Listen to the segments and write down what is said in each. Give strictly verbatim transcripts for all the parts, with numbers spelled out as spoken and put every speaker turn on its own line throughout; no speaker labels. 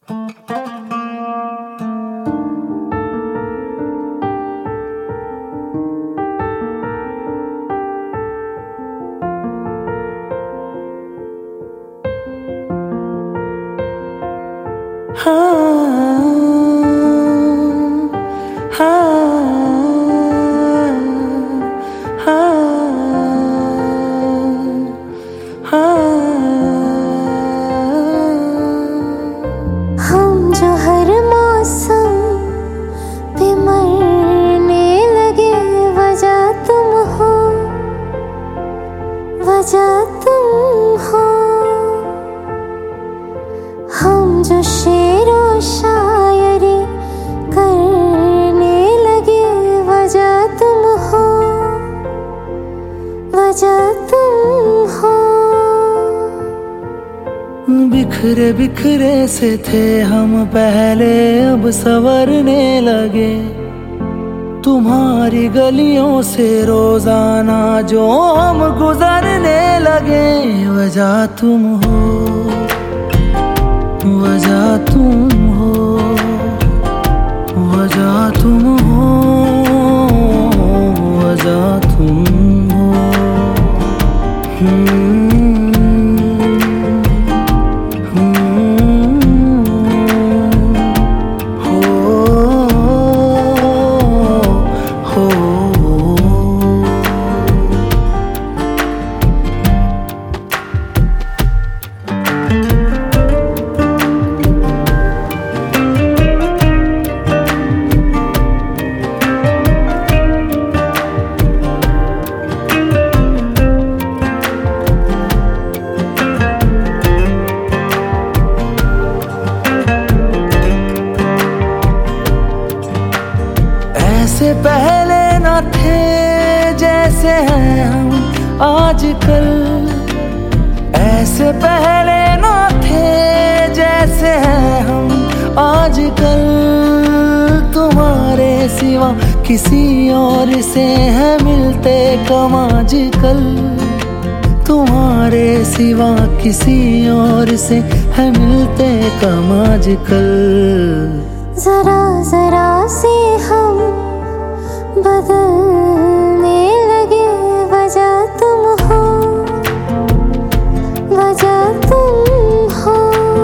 हम जो हर मौसम पे मरने लगे, वजह तुम हो, वजह तुम हो। हम जो शेरो शायरी करने लगे, वजह तुम हो, वजह तुम हो।
बिखरे बिखरे से थे हम पहले, अब संवरने लगे। तुम्हारी गलियों से रोजाना जो हम गुजरने लगे, वजह तुम हो, वजह तुम हो, वजह तुम हो, वजह तुम हो। हम्म ऐसे पहले न थे जैसे हैं हम आजकल, ऐसे पहले न थे जैसे हैं हम आजकल। तुम्हारे सिवा किसी और से है मिलते कम आजकल, तुम्हारे सिवा किसी और से है मिलते कम आजकल।
जरा जरा से हम बदलने लगे, वजह तुम हो, वजह तुम हो,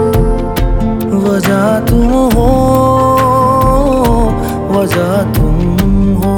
वजह तुम हो, वजह तुम हो।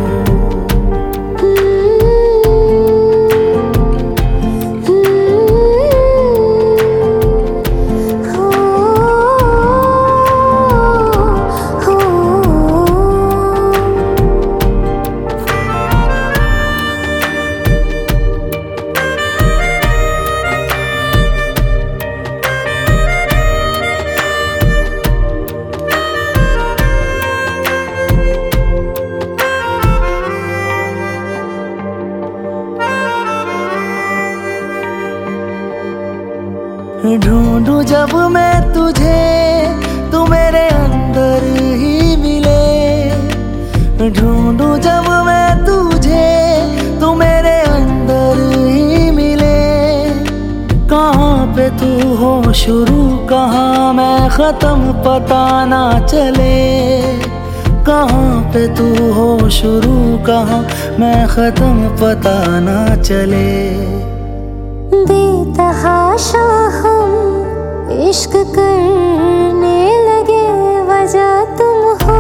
ढूंढूं जब मैं तुझे, तू मेरे अंदर ही मिले। ढूंढूं जब मैं तुझे, तू मेरे अंदर ही मिले। कहाँ पे तू हो शुरू, कहाँ मैं खत्म, पता ना चले। कहाँ पे तू हो शुरू, कहाँ मैं खत्म, पता ना चले।
बेतहाशा हम इश्क करने लगे, वजह तुम हो,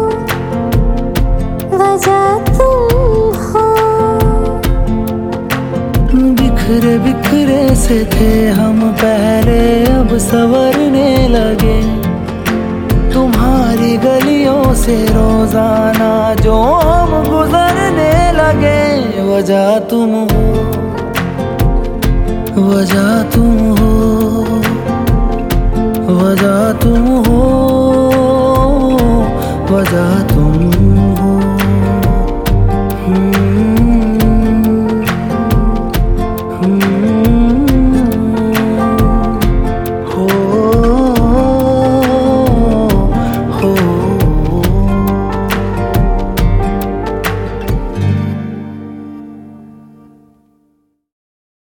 वजह तुम हो।
बिखरे बिखरे से थे हम पहले, अब संवरने लगे। तुम्हारी गलियों से रोजाना जो हम गुजरने लगे, वजह तुम हो, वजह तुम